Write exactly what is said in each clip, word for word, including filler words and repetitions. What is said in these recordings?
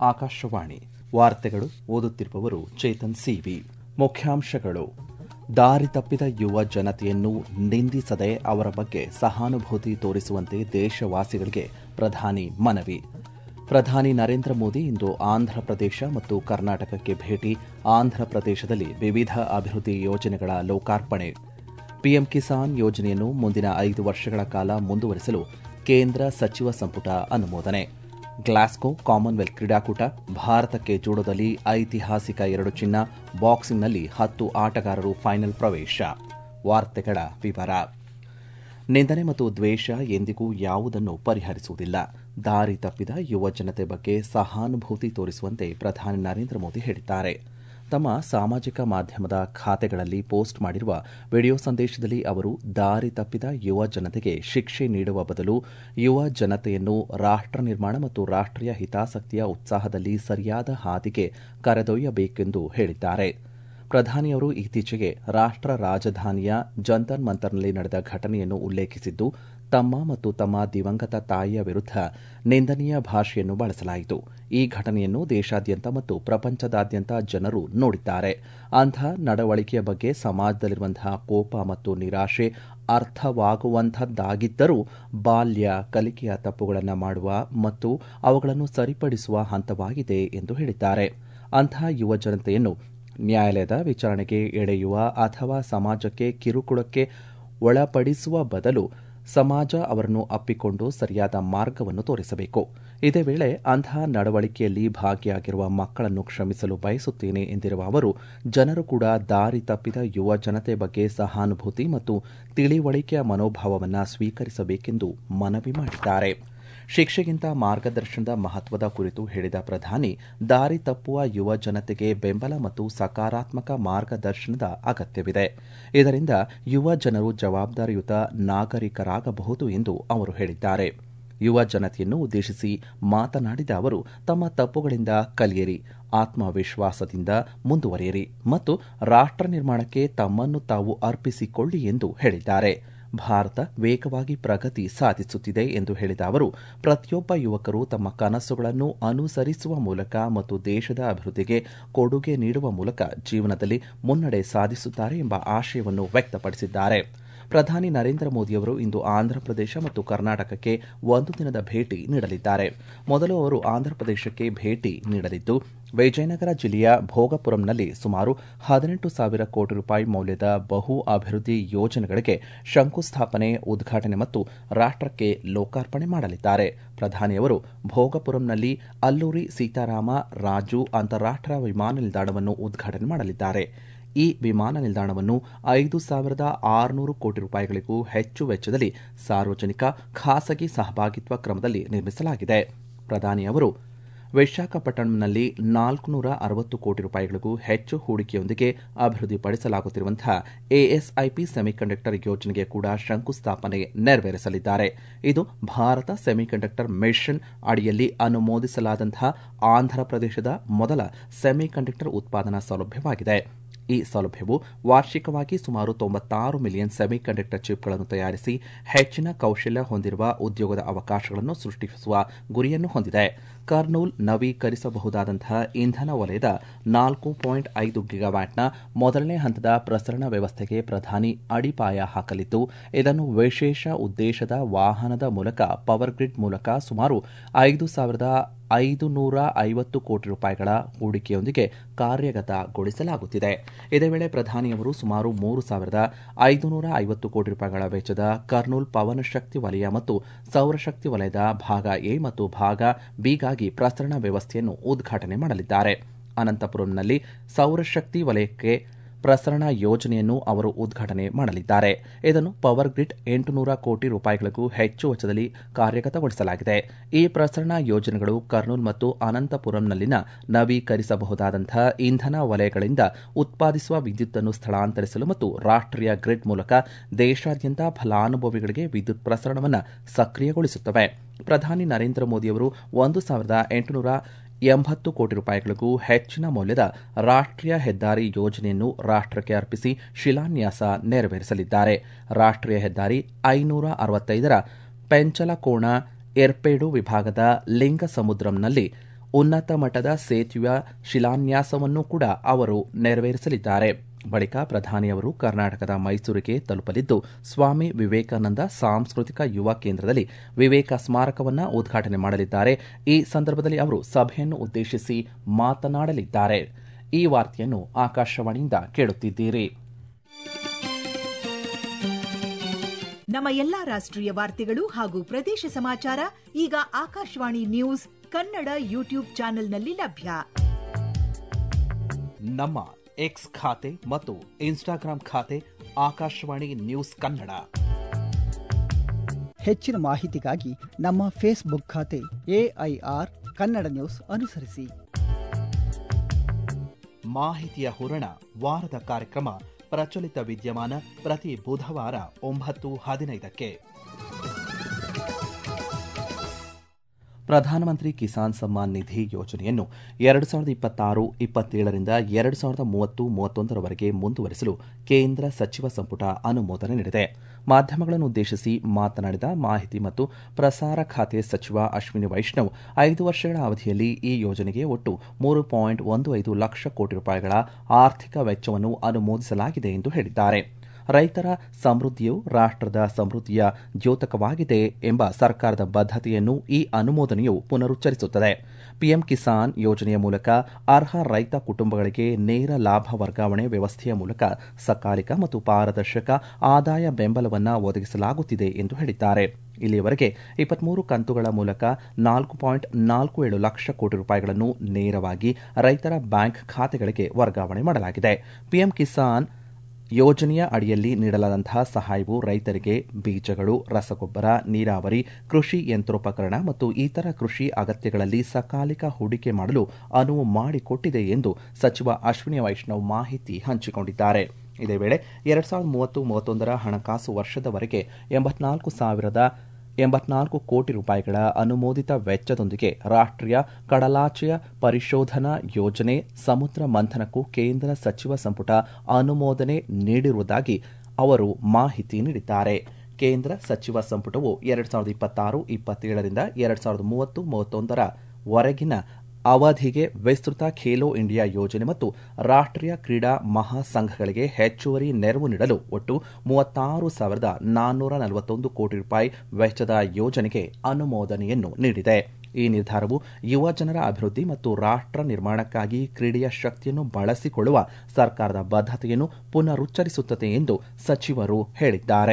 ಆಕಾಶವಾಣಿ ವಾರ್ತೆಗಳು ಓದುತ್ತಿರುವವರು ಚೇತನ್ ಸಿವಿ. ಮುಖ್ಯಾಂಶಗಳು: ದಾರಿ ತಪ್ಪಿದ ಯುವ ಜನತೆಯನ್ನು ನಿಂದಿಸದೆ ಅವರ ಬಗ್ಗೆ ಸಹಾನುಭೂತಿ ತೋರಿಸುವಂತೆ ದೇಶವಾಸಿಗಳಿಗೆ ಪ್ರಧಾನಿ ಮನವಿ. ಪ್ರಧಾನಿ ನರೇಂದ್ರ ಮೋದಿ ಇಂದು ಆಂಧ್ರಪ್ರದೇಶ ಮತ್ತು ಕರ್ನಾಟಕಕ್ಕೆ ಭೇಟಿ. ಆಂಧ್ರಪ್ರದೇಶದಲ್ಲಿ ವಿವಿಧ ಅಭಿವೃದ್ಧಿ ಯೋಜನೆಗಳ ಲೋಕಾರ್ಪಣೆ. ಪಿಎಂ ಕಿಸಾನ್ ಯೋಜನೆಯನ್ನು ಮುಂದಿನ ಐದು ವರ್ಷಗಳ ಕಾಲ ಮುಂದುವರಿಸಲು ಕೇಂದ್ರ ಸಚಿವ ಸಂಪುಟ ಅನುಮೋದನೆ. ಗ್ಲಾಸ್ಗೋ ಕಾಮನ್ವೆಲ್ತ್ ಕ್ರೀಡಾಕೂಟ. ಭಾರತಕ್ಕೆ ಜೂಡೋದಲ್ಲಿ ಐತಿಹಾಸಿಕ ಎರಡು ಚಿನ್ನ. ಬಾಕ್ಸಿಂಗ್ನಲ್ಲಿ ಹತ್ತು ಆಟಗಾರರು ಫೈನಲ್ ಪ್ರವೇಶ. ವಾರ್ತೆಗಳ ವಿವರ. ನಿಂದನೆ ಮತ್ತು ದ್ವೇಷ ಎಂದಿಗೂ ಯಾವುದನ್ನು ಪರಿಹರಿಸುವುದಿಲ್ಲ. ದಾರಿ ತಪ್ಪಿದ ಯುವ ಜನತೆ ಬಗ್ಗೆ ಸಹಾನುಭೂತಿ ತೋರಿಸುವಂತೆ ಪ್ರಧಾನಿ ನರೇಂದ್ರ ಮೋದಿ ಹೇಳಿದ್ದಾರೆ. ತಮ್ಮ ಸಾಮಾಜಿಕ ಮಾಧ್ಯಮದ ಖಾತೆಗಳಲ್ಲಿ ಪೋಸ್ಟ್ ಮಾಡಿರುವ ವಿಡಿಯೋ ಸಂದೇಶದಲ್ಲಿ ಅವರು ದಾರಿ ತಪ್ಪಿದ ಯುವ ಜನತೆಗೆ ಶಿಕ್ಷೆ ನೀಡುವ ಬದಲು ಯುವ ಜನತೆಯನ್ನು ರಾಷ್ಟ್ರ ನಿರ್ಮಾಣ ಮತ್ತು ರಾಷ್ಟ್ರೀಯ ಹಿತಾಸಕ್ತಿಯ ಉತ್ಸಾಹದಲ್ಲಿ ಸರಿಯಾದ ಹಾದಿಗೆ ಕರೆದೊಯ್ಯಬೇಕೆಂದು ಹೇಳಿದ್ದಾರೆ. ಪ್ರಧಾನಿಯವರು ಇತ್ತೀಚೆಗೆ ರಾಷ್ಟ್ರ ರಾಜಧಾನಿಯ ಜಂತರ್ ಮಂತರ್ನಲ್ಲಿ ನಡೆದ ಘಟನೆಯನ್ನು ಉಲ್ಲೇಖಿಸಿದ್ದು, ತಮ್ಮ ಮತ್ತು ತಮ್ಮ ದಿವಂಗತ ತಾಯಿಯ ವಿರುದ್ಧ ನಿಂದನೀಯ ಭಾಷೆಯನ್ನು ಬಳಸಲಾಯಿತು. ಈ ಘಟನೆಯನ್ನು ದೇಶಾದ್ಯಂತ ಮತ್ತು ಪ್ರಪಂಚದಾದ್ಯಂತ ಜನರು ನೋಡಿದ್ದಾರೆ. ಅಂಥ ನಡವಳಿಕೆಯ ಬಗ್ಗೆ ಸಮಾಜದಲ್ಲಿರುವಂತಹ ಕೋಪ ಮತ್ತು ನಿರಾಶೆ ಅರ್ಥವಾಗುವಂಥದ್ದಾಗಿದ್ದರೂ ಬಾಲ್ಯ ಕಲಿಕೆಯ ತಪ್ಪುಗಳನ್ನು ಮಾಡುವ ಮತ್ತು ಅವುಗಳನ್ನು ಸರಿಪಡಿಸುವ ಹಂತವಾಗಿದೆ ಎಂದು ಹೇಳಿದ್ದಾರೆ. ಅಂಥ ಯುವ ಜನತೆಯನ್ನು ನ್ಯಾಯಾಲಯದ ವಿಚಾರಣೆಗೆ ಎಳೆಯುವ ಅಥವಾ ಸಮಾಜಕ್ಕೆ ಕಿರುಕುಳಕ್ಕೆ ಒಳಪಡಿಸುವ ಬದಲು ಸಮಾಜ ಅವರನ್ನು ಅಪ್ಪಿಕೊಂಡು ಸರಿಯಾದ ಮಾರ್ಗವನ್ನು ತೋರಿಸಬೇಕು. ಇದೇ ವೇಳೆ ಅಂತಹ ನಡವಳಿಕೆಯಲ್ಲಿ ಭಾಗಿಯಾಗಿರುವ ಮಕ್ಕಳನ್ನು ಕ್ಷಮಿಸಲು ಬಯಸುತ್ತೇನೆ ಎಂದಿರುವ ಅವರು, ಜನರು ಕೂಡ ದಾರಿ ತಪ್ಪಿದ ಯುವ ಜನತೆ ಬಗ್ಗೆ ಸಹಾನುಭೂತಿ ಮತ್ತು ತಿಳಿವಳಿಕೆಯ ಮನೋಭಾವವನ್ನು ಸ್ವೀಕರಿಸಬೇಕೆಂದು ಮನವಿ ಮಾಡಿದ್ದಾರೆ. ಶಿಕ್ಷೆಗಿಂತ ಮಾರ್ಗದರ್ಶನದ ಮಹತ್ವದ ಕುರಿತು ಹೇಳಿದ ಪ್ರಧಾನಿ, ದಾರಿ ತಪ್ಪುವ ಯುವ ಜನತೆಗೆ ಬೆಂಬಲ ಮತ್ತು ಸಕಾರಾತ್ಮಕ ಮಾರ್ಗದರ್ಶನದ ಅಗತ್ಯವಿದೆ. ಇದರಿಂದ ಯುವ ಜನರು ಜವಾಬ್ದಾರಿಯುತ ನಾಗರಿಕರಾಗಬಹುದು ಎಂದು ಅವರು ಹೇಳಿದ್ದಾರೆ. ಯುವ ಜನತೆಯನ್ನು ಉದ್ದೇಶಿಸಿ ಮಾತನಾಡಿದ ಅವರು, ತಮ್ಮ ತಪ್ಪುಗಳಿಂದ ಕಲಿಯಿರಿ, ಆತ್ಮವಿಶ್ವಾಸದಿಂದ ಮುಂದುವರಿಯಿರಿ ಮತ್ತು ರಾಷ್ಟ್ರ ನಿರ್ಮಾಣಕ್ಕೆ ತಮ್ಮನ್ನು ತಾವು ಅರ್ಪಿಸಿಕೊಳ್ಳಿ ಎಂದು ಹೇಳಿದ್ದಾರೆ. ಭಾರತ ವೇಗವಾಗಿ ಪ್ರಗತಿ ಸಾಧಿಸುತ್ತಿದೆ ಎಂದು ಹೇಳಿದ ಅವರು, ಪ್ರತಿಯೊಬ್ಬ ಯುವಕರು ತಮ್ಮ ಕನಸುಗಳನ್ನು ಅನುಸರಿಸುವ ಮೂಲಕ ಮತ್ತು ದೇಶದ ಅಭಿವೃದ್ಧಿಗೆ ಕೊಡುಗೆ ನೀಡುವ ಮೂಲಕ ಜೀವನದಲ್ಲಿ ಮುನ್ನಡೆ ಸಾಧಿಸುತ್ತಾರೆ ಎಂಬ ಆಶಯವನ್ನು ವ್ಯಕ್ತಪಡಿಸಿದ್ದಾರೆ. ಪ್ರಧಾನಿ ನರೇಂದ್ರ ಮೋದಿಯವರು ಇಂದು ಆಂಧ್ರಪ್ರದೇಶ ಮತ್ತು ಕರ್ನಾಟಕಕ್ಕೆ ಒಂದು ದಿನದ ಭೇಟಿ ನೀಡಲಿದ್ದಾರೆ. ಮೊದಲು ಅವರು ಆಂಧ್ರಪ್ರದೇಶಕ್ಕೆ ಭೇಟಿ ನೀಡಲಿದ್ದು, ವಿಜಯನಗರ ಜಿಲ್ಲೆಯ ಭೋಗಪುರಂನಲ್ಲಿ ಸುಮಾರು ಹದಿನೆಂಟು ಸಾವಿರ ಕೋಟಿ ರೂಪಾಯಿ ಮೌಲ್ಯದ ಬಹು ಅಭಿವೃದ್ಧಿ ಯೋಜನೆಗಳಿಗೆ ಶಂಕುಸ್ಥಾಪನೆ, ಉದ್ಘಾಟನೆ ಮತ್ತು ರಾಷ್ಟ್ರಕ್ಕೆ ಲೋಕಾರ್ಪಣೆ ಮಾಡಲಿದ್ದಾರೆ. ಪ್ರಧಾನಿಯವರು ಭೋಗಪುರಂನಲ್ಲಿ ಅಲ್ಲೂರಿ ಸೀತಾರಾಮ ರಾಜು ಅಂತಾರಾಷ್ಟ್ರೀಯ ವಿಮಾನ ನಿಲ್ದಾಣವನ್ನು ಉದ್ಘಾಟನೆ ಮಾಡಲಿದ್ದಾರೆ. ಈ ವಿಮಾನ ನಿಲ್ದಾಣವನ್ನು ಐದು ಸಾವಿರದ ಆರುನೂರು ಕೋಟಿ ರೂಪಾಯಿಗಳಿಗೂ ಹೆಚ್ಚು ವೆಚ್ಚದಲ್ಲಿ ಸಾರ್ವಜನಿಕ ಖಾಸಗಿ ಸಹಭಾಗಿತ್ವ ಕ್ರಮದಲ್ಲಿ ನಿರ್ಮಿಸಲಾಗಿದೆ. ಪ್ರಧಾನಿ ಅವರು ವಿಶಾಖಪಟ್ಟಣಂನಲ್ಲಿ ನಾಲ್ಕುನೂರ ಅರವತ್ತು ಕೋಟಿ ರೂಪಾಯಿಗಳಿಗೂ ಹೆಚ್ಚು ಹೂಡಿಕೆಯೊಂದಿಗೆ ಅಭಿವೃದ್ಧಿಪಡಿಸಲಾಗುತ್ತಿರುವಂತಹ ಎಎಸ್ಐಪಿ ಸೆಮಿಕಂಡಕ್ಟರ್ ಯೋಜನೆಗೆ ಕೂಡ ಶಂಕುಸ್ಥಾಪನೆ ನೆರವೇರಿಸಲಿದ್ದಾರೆ. ಇದು ಭಾರತ ಸೆಮಿಕಂಡಕ್ಟರ್ ಮಿಷನ್ ಅಡಿಯಲ್ಲಿ ಅನುಮೋದಿಸಲಾದಂತಹ ಆಂಧ್ರಪ್ರದೇಶದ ಮೊದಲ ಸೆಮಿಕಂಡಕ್ಟರ್ ಉತ್ಪಾದನಾ ಸೌಲಭ್ಯವಾಗಿದೆ. ಈ ಸೌಲಭ್ಯವು ವಾರ್ಷಿಕವಾಗಿ ಸುಮಾರು ತೊಂಬತ್ತಾರು ಮಿಲಿಯನ್ ಸೆಮಿಕಂಡಕ್ಟರ್ ಚಿಪ್ಗಳನ್ನು ತಯಾರಿಸಿ ಹೆಚ್ಚಿನ ಕೌಶಲ್ಯ ಹೊಂದಿರುವ ಉದ್ಯೋಗದ ಅವಕಾಶಗಳನ್ನು ಸೃಷ್ಟಿಸುವ ಗುರಿಯನ್ನು ಹೊಂದಿದೆ. ಕರ್ನೂಲ್ ನವೀಕರಿಸಬಹುದಾದಂತಹ ಇಂಧನ ವಲಯದ ನಾಲ್ಕು ಪಾಯಿಂಟ್ ಐದು ಗಿಗಾವ್ಯಾಟ್ನ ಮೊದಲನೇ ಹಂತದ ಪ್ರಸರಣ ವ್ಯವಸ್ಥೆಗೆ ಪ್ರಧಾನಿ ಅಡಿಪಾಯ ಹಾಕಲಿದ್ದು, ಇದನ್ನು ವಿಶೇಷ ಉದ್ದೇಶದ ವಾಹನದ ಮೂಲಕ ಪವರ್ ಗ್ರಿಡ್ ಮೂಲಕ ಸುಮಾರು ಐದು ಸಾವಿರದ ಐದು ನೂರ ಐವತ್ತು ಕೋಟಿ ರೂಪಾಯಿಗಳ ಹೂಡಿಕೆಯೊಂದಿಗೆ ಕಾರ್ಯಗತಗೊಳಿಸಲಾಗುತ್ತಿದೆ. ಇದೇ ವೇಳೆ ಪ್ರಧಾನಿಯವರು ಸುಮಾರು ಮೂರು ಸಾವಿರದ ಐದುನೂರ ಐವತ್ತು ಕೋಟಿ ರೂಪಾಯಿಗಳ ವೆಚ್ಚದ ಕರ್ನೂಲ್ ಪವನಶಕ್ತಿ ವಲಯ ಮತ್ತು ಸೌರಶಕ್ತಿ ವಲಯದ ಭಾಗ ಎ ಮತ್ತು ಭಾಗ ಬಿಗಾಗಿ ಪ್ರಸರಣ ವ್ಯವಸ್ಥೆಯನ್ನು ಉದ್ಘಾಟನೆ ಮಾಡಲಿದ್ದಾರೆ. ಅನಂತಪುರಂನಲ್ಲಿ ಸೌರಶಕ್ತಿ ವಲಯಕ್ಕೆ ಪ್ರಸರಣ ಯೋಜನೆಯನ್ನು ಅವರು ಉದ್ಘಾಟನೆ ಮಾಡಲಿದ್ದಾರೆ. ಇದನ್ನು ಪವರ್ ಗ್ರಿಡ್ ಎಂಟುನೂರ ಕೋಟಿ ರೂಪಾಯಿಗಳಿಗೂ ಹೆಚ್ಚು ವೆಚ್ಚದಲ್ಲಿ ಕಾರ್ಯಗತಗೊಳಿಸಲಾಗಿದೆ. ಈ ಪ್ರಸರಣ ಯೋಜನೆಗಳು ಕರ್ನೂಲ್ ಮತ್ತು ಅನಂತಪುರಂನಲ್ಲಿನ ನವೀಕರಿಸಬಹುದಾದಂತಹ ಇಂಧನ ವಲಯಗಳಿಂದ ಉತ್ಪಾದಿಸುವ ವಿದ್ಯುತ್ತನ್ನು ಸ್ಥಳಾಂತರಿಸಲು ಮತ್ತು ರಾಷ್ಟ್ರೀಯ ಗ್ರಿಡ್ ಮೂಲಕ ದೇಶಾದ್ಯಂತ ಫಲಾನುಭವಿಗಳಿಗೆ ವಿದ್ಯುತ್ ಪ್ರಸರಣವನ್ನು ಸಕ್ರಿಯಗೊಳಿಸುತ್ತವೆ. ಪ್ರಧಾನಿ ನರೇಂದ್ರ ಮೋದಿಯವರು ಒಂದು ಸಾವಿರದ ಎಂಟುನೂರ ಎಂಬತ್ತು ಕೋಟಿ ರೂಪಾಯಿಗಳಿಗೂ ಹೆಚ್ಚಿನ ಮೌಲ್ಯದ ರಾಷ್ಟ್ರೀಯ ಹೆದ್ದಾರಿ ಯೋಜನೆಯನ್ನು ರಾಷ್ಟ್ರಕ್ಕೆ ಅರ್ಪಿಸಿ ಶಿಲಾನ್ಯಾಸ ನೆರವೇರಿಸಲಿದ್ದಾರೆ. ರಾಷ್ಟ್ರೀಯ ಹೆದ್ದಾರಿ ಐನೂರ ಅರವತ್ತೈದರ ಪೆಂಚಲಕೋಣ ಏರ್ಪೇಡು ವಿಭಾಗದ ಲಿಂಗಸಮುದ್ರಂನಲ್ಲಿ ಉನ್ನತ ಮಟ್ಟದ ಸೇತುವೆಯ ಶಿಲಾನ್ಯಾಸವನ್ನು ಕೂಡ ಅವರು ನೆರವೇರಿಸಲಿದ್ದಾರೆ. ಬಳಿಕ ಪ್ರಧಾನಿಯವರು ಕರ್ನಾಟಕದ ಮೈಸೂರಿಗೆ ತಲುಪಲಿದ್ದು ಸ್ವಾಮಿ ವಿವೇಕಾನಂದ ಸಾಂಸ್ಕೃತಿಕ ಯುವ ಕೇಂದ್ರದಲ್ಲಿ ವಿವೇಕ ಸ್ಮಾರಕವನ್ನು ಉದ್ಘಾಟನೆ ಮಾಡಲಿದ್ದಾರೆ. ಈ ಸಂದರ್ಭದಲ್ಲಿ ಅವರು ಸಭೆಯನ್ನು ಉದ್ದೇಶಿಸಿ ಮಾತನಾಡಲಿದ್ದಾರೆ. ಈ ವಾರ್ತೆಯನ್ನು ಆಕಾಶವಾಣಿಯಿಂದ ಕೇಳುತ್ತಿದ್ದೀರಿ. ನಮ್ಮ ಎಲ್ಲಾ ರಾಷ್ಟ್ರೀಯ ವಾರ್ತೆಗಳು ಹಾಗೂ ಪ್ರದೇಶ ಸಮಾಚಾರ ಈಗ ಆಕಾಶವಾಣಿ ನ್ಯೂಸ್ ಕನ್ನಡ ಯೂಟ್ಯೂಬ್ ಚಾನೆಲ್ನಲ್ಲಿ ಲಭ್ಯ. ನಮ್ಮ ಎಕ್ಸ್ ಖಾತೆ ಮತ್ತು ಇನ್ಸ್ಟಾಗ್ರಾಂ ಖಾತೆ ಆಕಾಶವಾಣಿ ನ್ಯೂಸ್ ಕನ್ನಡ. ಹೆಚ್ಚಿನ ಮಾಹಿತಿಗಾಗಿ ನಮ್ಮ ಫೇಸ್ಬುಕ್ ಖಾತೆ ಎಐಆರ್ ಕನ್ನಡ ನ್ಯೂಸ್ ಅನುಸರಿಸಿ. ಮಾಹಿತಿಯ ಹೂರಣ ವಾರದ ಕಾರ್ಯಕ್ರಮ ಪ್ರಚಲಿತ ವಿದ್ಯಮಾನ ಪ್ರತಿ ಬುಧವಾರ ಒಂಬತ್ತು ಹದಿನೈದಕ್ಕೆ. ಪ್ರಧಾನಮಂತ್ರಿ ಕಿಸಾನ್ ಸಮ್ಮಾನ್ ನಿಧಿ ಯೋಜನೆಯನ್ನು ಎರಡು ಸಾವಿರದ ಇಪ್ಪತ್ತಾರು ಇಪ್ಪತ್ತೇಳರಿಂದ ಎರಡು ಸಾವಿರದ ಮೂವತ್ತು ಮೂವತ್ತೊಂದರವರೆಗೆ ಮುಂದುವರಿಸಲು ಕೇಂದ್ರ ಸಚಿವ ಸಂಪುಟ ಅನುಮೋದನೆ ನೀಡಿದೆ. ಮಾಧ್ಯಮಗಳನ್ನು ಉದ್ದೇಶಿಸಿ ಮಾತನಾಡಿದ ಮಾಹಿತಿ ಮತ್ತು ಪ್ರಸಾರ ಖಾತೆ ಸಚಿವ ಅಶ್ವಿನಿ ವೈಷ್ಣವ್, ಐದು ವರ್ಷಗಳ ಅವಧಿಯಲ್ಲಿ ಈ ಯೋಜನೆಗೆ ಒಟ್ಟು ಮೂರು ಪಾಯಿಂಟ್ ಒಂದು ಐದು ಲಕ್ಷ ಕೋಟಿ ರೂಪಾಯಿಗಳ ಆರ್ಥಿಕ ವೆಚ್ಚವನ್ನು ಅನುಮೋದಿಸಲಾಗಿದೆ ಎಂದು ಹೇಳಿದ್ದಾರೆ. ರೈತರ ಸಮೃದ್ಧಿಯು ರಾಷ್ಟ್ರದ ಸಮೃದ್ಧಿಯ ದ್ಯೋತಕವಾಗಿದೆ ಎಂಬ ಸರ್ಕಾರದ ಬದ್ಧತೆಯನ್ನು ಈ ಅನುಮೋದನೆಯು ಪುನರುಚ್ಚರಿಸುತ್ತದೆ. ಪಿಎಂ ಕಿಸಾನ್ ಯೋಜನೆಯ ಮೂಲಕ ಅರ್ಹ ರೈತ ಕುಟುಂಬಗಳಿಗೆ ನೇರ ಲಾಭ ವರ್ಗಾವಣೆ ವ್ಯವಸ್ಥೆಯ ಮೂಲಕ ಸಕಾಲಿಕ ಮತ್ತು ಪಾರದರ್ಶಕ ಆದಾಯ ಬೆಂಬಲವನ್ನು ಒದಗಿಸಲಾಗುತ್ತಿದೆ ಎಂದು ಹೇಳಿದ್ದಾರೆ. ಇಲ್ಲಿಯವರೆಗೆ ಇಪ್ಪತ್ಮೂರು ಕಂತುಗಳ ಮೂಲಕ ನಾಲ್ಕು ಪಾಯಿಂಟ್ ನಾಲ್ಕು ಏಳು ಲಕ್ಷ ಕೋಟಿ ರೂಪಾಯಿಗಳನ್ನು ನೇರವಾಗಿ ರೈತರ ಬ್ಯಾಂಕ್ ಖಾತೆಗಳಿಗೆ ವರ್ಗಾವಣೆ ಮಾಡಲಾಗಿದೆ. ಪಿಎಂ ಕಿಸಾನ್ ಯೋಜನೆಯ ಅಡಿಯಲ್ಲಿ ನೀಡಲಾದಂತಹ ಸಹಾಯವು ರೈತರಿಗೆ ಬೀಜಗಳು, ರಸಗೊಬ್ಬರ, ನೀರಾವರಿ, ಕೃಷಿ ಯಂತ್ರೋಪಕರಣ ಮತ್ತು ಇತರ ಕೃಷಿ ಅಗತ್ಯಗಳಲ್ಲಿ ಸಕಾಲಿಕ ಹೂಡಿಕೆ ಮಾಡಲು ಅನುವು ಮಾಡಿಕೊಟ್ಟಿದೆ ಎಂದು ಸಚಿವ ಅಶ್ವಿನಿ ವೈಷ್ಣವ್ ಮಾಹಿತಿ ಹಂಚಿಕೊಂಡಿದ್ದಾರೆ. ಇದೇ ವೇಳೆ ಎರಡು ಸಾವಿರದ ಮೂವತ್ತು ಮೂವತ್ತೊಂದರ ಹಣಕಾಸು ವರ್ಷದವರೆಗೆ ಎಂಬತ್ನಾಲ್ಕು ಸಾವಿರದ ಎಂಬತ್ನಾಲ್ಕು ಕೋಟಿ ರೂಪಾಯಿಗಳ ಅನುಮೋದಿತ ವೆಚ್ಚದೊಂದಿಗೆ ರಾಷ್ಟ್ರೀಯ ಕಡಲಾಚೆಯ ಪರಿಶೋಧನಾ ಯೋಜನೆ ಸಮುದ್ರ ಮಂಥನಕ್ಕೂ ಕೇಂದ್ರ ಸಚಿವ ಸಂಪುಟ ಅನುಮೋದನೆ ನೀಡಿರುವುದಾಗಿ ಅವರು ಮಾಹಿತಿ ನೀಡಿದ್ದಾರೆ. ಕೇಂದ್ರ ಸಚಿವ ಸಂಪುಟವು ಎರಡು ಸಾವಿರದ ಇಪ್ಪತ್ತಾರು ಇಪ್ಪತ್ತೇಳರಿಂದ ಎರಡು ಸಾವಿರದ ಮೂವತ್ತು ಮೂವತ್ತೊಂದರ ವರೆಗಿನ ಅವಧಿಗೆ ವಿಸ್ತೃತ ಖೇಲೋ ಇಂಡಿಯಾ ಯೋಜನೆ ಮತ್ತು ರಾಷ್ಟ್ರೀಯ ಕ್ರೀಡಾ ಮಹಾಸಂಘಗಳಿಗೆ ಹೆಚ್ಚುವರಿ ನೆರವು ನೀಡಲು ಒಟ್ಟು ಮೂವತ್ತಾರು ಸಾವಿರದ ನಾನ್ನೂರ ನಲವತ್ತೊಂದು ಕೋಟಿ ರೂಪಾಯಿ ವೆಚ್ಚದ ಯೋಜನೆಗೆ ಅನುಮೋದನೆಯನ್ನು ನೀಡಿದೆ. ಈ ನಿರ್ಧಾರವು ಯುವ ಜನರ ಅಭಿವೃದ್ಧಿ ಮತ್ತು ರಾಷ್ಟ್ರ ನಿರ್ಮಾಣಕ್ಕಾಗಿ ಕ್ರೀಡೆಯ ಶಕ್ತಿಯನ್ನು ಬಳಸಿಕೊಳ್ಳುವ ಸರ್ಕಾರದ ಬದ್ಧತೆಯನ್ನು ಪುನರುಚ್ಚರಿಸುತ್ತದೆ ಎಂದು ಸಚಿವರು ಹೇಳಿದ್ದಾರೆ.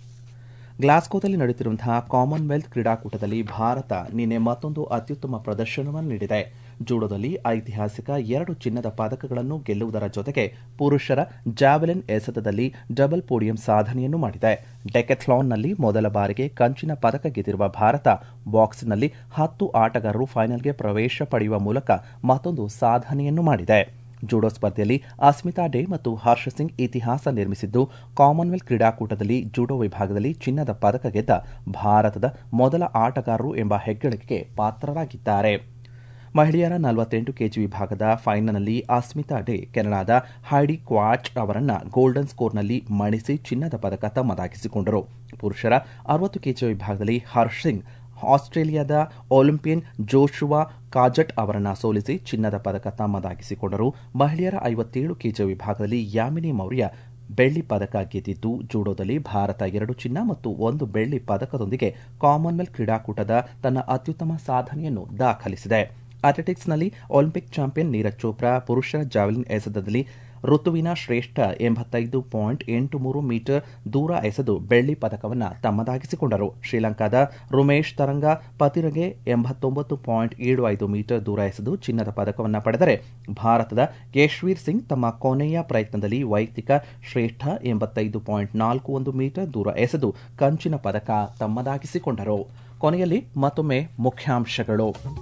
ಗ್ಲಾಸ್ಗೋದಲ್ಲಿ ನಡೆಯುತ್ತಿರುವಂತಹ ಕಾಮನ್ವೆಲ್ತ್ ಕ್ರೀಡಾಕೂಟದಲ್ಲಿ ಭಾರತ ನಿನ್ನೆ ಮತ್ತೊಂದು ಅತ್ಯುತ್ತಮ ಪ್ರದರ್ಶನವನ್ನು ನೀಡಿದೆ. ಜೂಡೋದಲ್ಲಿ ಐತಿಹಾಸಿಕ ಎರಡು ಚಿನ್ನದ ಪದಕಗಳನ್ನು ಗೆಲ್ಲುವುದರ ಜೊತೆಗೆ ಪುರುಷರ ಜಾವೆಲಿನ್ ಎಸೆತದಲ್ಲಿ ಡಬಲ್ ಪೋಡಿಯಂ ಸಾಧನೆಯನ್ನು ಮಾಡಿದೆ. ಡೆಕೆಥ್ಲಾನ್ನಲ್ಲಿ ಮೊದಲ ಬಾರಿಗೆ ಕಂಚಿನ ಪದಕ ಗೆದ್ದಿರುವ ಭಾರತ ಬಾಕ್ಸ್ನಲ್ಲಿ ಹತ್ತು ಆಟಗಾರರು ಫೈನಲ್ಗೆ ಪ್ರವೇಶ ಪಡೆಯುವ ಮೂಲಕ ಮತ್ತೊಂದು ಸಾಧನೆಯನ್ನು ಮಾಡಿದೆ. ಜೂಡೋ ಸ್ಪರ್ಧೆಯಲ್ಲಿ ಅಸ್ಮಿತಾ ಡೇ ಮತ್ತು ಹರ್ಷ ಸಿಂಗ್ ಇತಿಹಾಸ ನಿರ್ಮಿಸಿದ್ದು, ಕಾಮನ್ವೆಲ್ತ್ ಕ್ರೀಡಾಕೂಟದಲ್ಲಿ ಜೂಡೋ ವಿಭಾಗದಲ್ಲಿ ಚಿನ್ನದ ಪದಕ ಗೆದ್ದ ಭಾರತದ ಮೊದಲ ಆಟಗಾರರು ಎಂಬ ಹೆಗ್ಗಳಿಕೆಗೆ ಪಾತ್ರರಾಗಿದ್ದಾರೆ. ಮಹಿಳೆಯರ ನಲವತ್ತೆಂಟು ಕೆಜಿ ವಿಭಾಗದ ಫೈನಲ್ನಲ್ಲಿ ಅಸ್ಮಿತಾ ಡೇ ಕೆನಡಾದ ಹೈಡಿ ಕ್ವಾಚ್ ಅವರನ್ನು ಗೋಲ್ಡನ್ ಸ್ಕೋರ್ನಲ್ಲಿ ಮಣಿಸಿ ಚಿನ್ನದ ಪದಕ ತಮ್ಮದಾಗಿಸಿಕೊಂಡರು. ಪುರುಷರ ಅರವತ್ತು ಕೆಜಿ ವಿಭಾಗದಲ್ಲಿ ಹರ್ಷ ಸಿಂಗ್ ಆಸ್ಟ್ರೇಲಿಯಾದ ಒಲಿಂಪಿಯನ್ ಜೋಶುವಾ ಕಾಜಟ್ ಅವರನ್ನು ಸೋಲಿಸಿ ಚಿನ್ನದ ಪದಕ ತಮ್ಮದಾಗಿಸಿಕೊಂಡರು. ಮಹಿಳೆಯರ ಐವತ್ತೇಳು ಕೆಜಿ ವಿಭಾಗದಲ್ಲಿ ಯಾಮಿನಿ ಮೌರ್ಯ ಬೆಳ್ಳಿ ಪದಕ ಗೆದ್ದಿದ್ದು, ಜೂಡೋದಲ್ಲಿ ಭಾರತ ಎರಡು ಚಿನ್ನ ಮತ್ತು ಒಂದು ಬೆಳ್ಳಿ ಪದಕದೊಂದಿಗೆ ಕಾಮನ್ವೆಲ್ತ್ ಕ್ರೀಡಾಕೂಟದ ತನ್ನ ಅತ್ಯುತ್ತಮ ಸಾಧನೆಯನ್ನು ದಾಖಲಿಸಿದೆ. ಅಥ್ಲೆಟಿಕ್ಸ್ನಲ್ಲಿ ಒಲಿಂಪಿಕ್ ಚಾಂಪಿಯನ್ ನೀರಜ್ ಚೋಪ್ರಾ ಪುರುಷರ ಜಾವೆಲಿನ್ ಎಸೆತದಲ್ಲಿ ಋತುವಿನ ಶ್ರೇಷ್ಠ ಎಂಬತ್ತೈದು ಪಾಯಿಂಟ್ ಎಂಟು ಮೂರು ಮೀಟರ್ ದೂರ ಎಸೆದು ಬೆಳ್ಳಿ ಪದಕವನ್ನು ತಮ್ಮದಾಗಿಸಿಕೊಂಡರು. ಶ್ರೀಲಂಕಾದ ರುಮೇಶ್ ತರಂಗ ಪತಿರಗೆ ಎಂಬತ್ತೊಂಬತ್ತು ಪಾಯಿಂಟ್ ಏಳು ಐದು ಮೀಟರ್ ದೂರ ಎಸೆದು ಚಿನ್ನದ ಪದಕವನ್ನು ಪಡೆದರೆ, ಭಾರತದ ಯಶ್ವೀರ್ ಸಿಂಗ್ ತಮ್ಮ ಕೊನೆಯ ಪ್ರಯತ್ನದಲ್ಲಿ ವೈಯಕ್ತಿಕ ಶ್ರೇಷ್ಠ ಎಂಬತ್ತೈದು ಪಾಯಿಂಟ್ ನಾಲ್ಕು ಒಂದು ಮೀಟರ್ ದೂರ ಎಸೆದು ಕಂಚಿನ ಪದಕ ತಮ್ಮದಾಗಿಸಿಕೊಂಡರು. ಕೊನೆಯಲ್ಲಿ ಮತ್ತೊಮ್ಮೆ ಮುಖ್ಯಾಂಶಗಳು.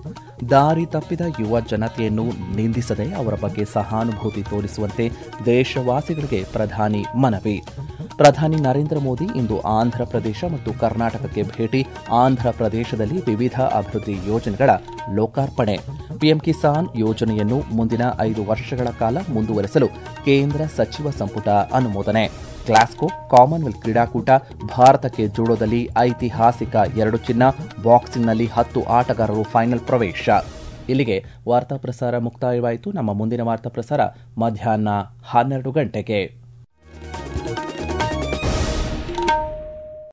ದಾರಿ ತಪ್ಪಿದ ಯುವ ಜನತೆಯನ್ನು ನಿಂದಿಸದೆ ಅವರ ಬಗ್ಗೆ ಸಹಾನುಭೂತಿ ತೋರಿಸುವಂತೆ ದೇಶವಾಸಿಗಳಿಗೆ ಪ್ರಧಾನಿ ಮನವಿ. ಪ್ರಧಾನಿ ನರೇಂದ್ರ ಮೋದಿ ಇಂದು ಆಂಧ್ರಪ್ರದೇಶ ಮತ್ತು ಕರ್ನಾಟಕಕ್ಕೆ ಭೇಟಿ. ಆಂಧ್ರಪ್ರದೇಶದಲ್ಲಿ ವಿವಿಧ ಅಭಿವೃದ್ಧಿ ಯೋಜನೆಗಳ ಲೋಕಾರ್ಪಣೆ. ಪಿಎಂ ಕಿಸಾನ್ ಯೋಜನೆಯನ್ನು ಮುಂದಿನ ಐದು ವರ್ಷಗಳ ಕಾಲ ಮುಂದುವರೆಸಲು ಕೇಂದ್ರ ಸಚಿವ ಸಂಪುಟ ಅನುಮೋದನೆ. ಗ್ಲಾಸ್ಗೋ ಕಾಮನ್ವೆಲ್ತ್ ಕ್ರೀಡಾಕೂಟ, ಭಾರತಕ್ಕೆ ಜೂಡೋದಲ್ಲಿ ಐತಿಹಾಸಿಕ ಎರಡು ಚಿನ್ನ, ಬಾಕ್ಸಿಂಗ್ನಲ್ಲಿ ಹತ್ತು ಆಟಗಾರರು ಫೈನಲ್ ಪ್ರವೇಶ. ಇಲ್ಲಿಗೆ ವಾರ್ತಾ ಪ್ರಸಾರ ಮುಕ್ತಾಯವಾಯಿತು. ನಮ್ಮ ಮುಂದಿನ ವಾರ್ತಾ ಪ್ರಸಾರ ಮಧ್ಯಾಹ್ನ ಹನ್ನೆರಡು ಗಂಟೆಗೆ.